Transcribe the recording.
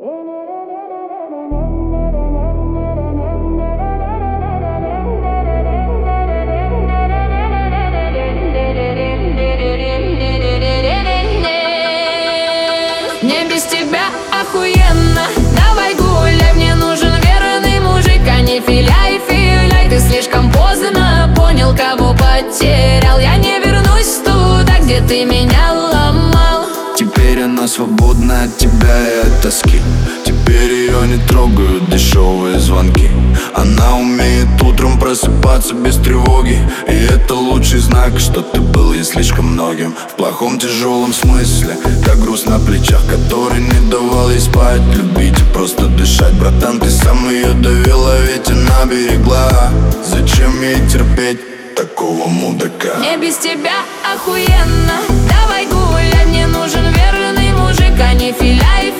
Мне без тебя охуенно. Давай гуляй, мне нужен верный мужик, а не филяй, филяй. Ты слишком поздно понял, кого потерял. Я не вернусь туда, где ты меня ломал. Теперь она свободна от тебя и от тоски. Теперь ее не трогают дешевые звонки. Она умеет утром просыпаться без тревоги. И это лучший знак, что ты был ей слишком многим. В плохом тяжелом смысле, как груз на плечах, который не давал ей спать, любить и просто дышать. Братан, ты сам ее довела, ведь она берегла. Зачем ей терпеть такого мудака? Мне без тебя охуенно. Давай гуляй, мне нужен верный мужик, а не филяй,